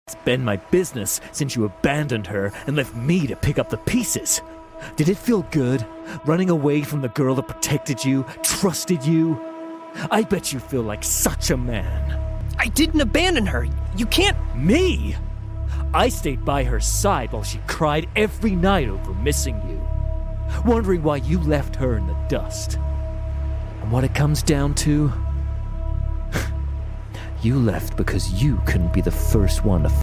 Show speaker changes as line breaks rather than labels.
It's been my business since you abandoned her and left me to pick up the pieces. Did it feel good, running away from the girl that protected you, trusted you? I bet you feel like such a man.
I didn't abandon her. You can't...
Me? I stayed by her side while she cried every night over missing you, wondering why you left her in the dust. And what it comes down to? You left because you couldn't be the first one to